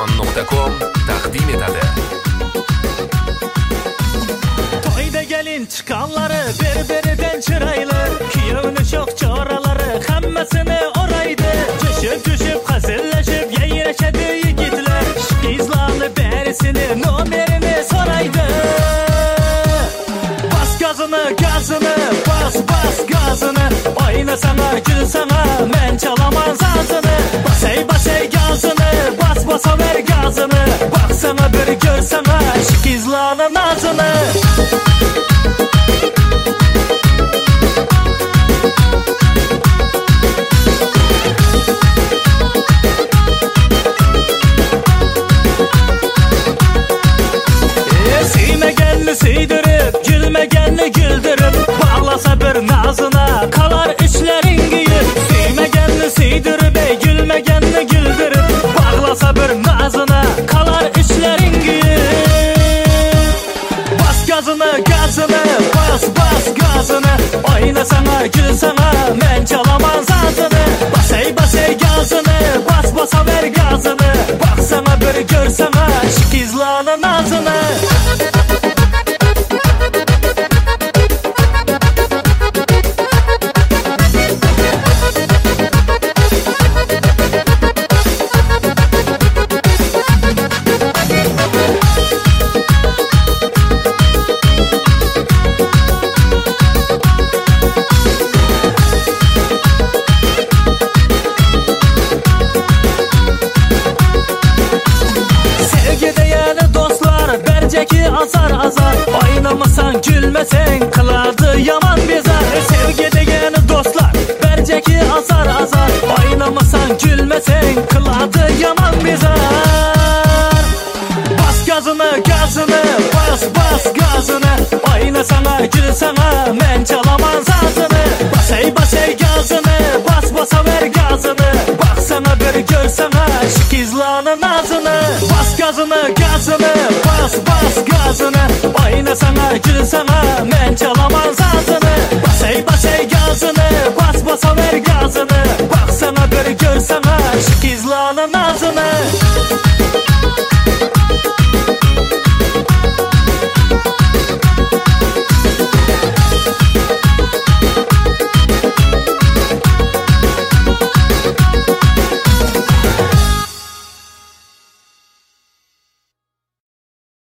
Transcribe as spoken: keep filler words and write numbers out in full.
Auksion nokta com takdim etadi. Toyda gelin çıkanları birbirinden çıraylı, kuyovni çok çoraları hammasini oraydı. Düşüp düşüp hazırlaşıp yayraşadı yigitler, şikizlarni berisini numerini soraydı. Bas gazını gazını bas bas gazını, oyna sana gül sana men çalaman sazını. Basay basay gazını bas basa ver gazını, baksana bir görsene şikizlarni nazını. Sıydırıp gülmegenli güldürüp, bağlasa bir nazına kalar içlerin giyip. Sıymegenli sıydırıp ey gülmegenli güldürüp, bağlasa bir nazına kalar içlerin giyip. Bas gazını gazını bas bas gazını, oyna sana gül sana men çalaman sazını. Basay basay gazını bas basa ver gazını, baksana bir görsene şikizlarni nazını. Berceki azar azar, oynamasan gülmesen kıladı yaman bezar. Sevgi degeni dostlar berceki azar azar, oynamasan gülmesen kıladı yaman bezar. Bas gazını gazını bas bas gazını, oyna sana gül sana men çalaman sazını. Basay basay gazını bas basa ver gazını, baksana bir görsene şikizlarni nazını. Bas gazını gazını bas bas gazını, oyna sana gül sana men çalaman sazını. Basay basay gazını bas basa ver gazını, baksana bir görsene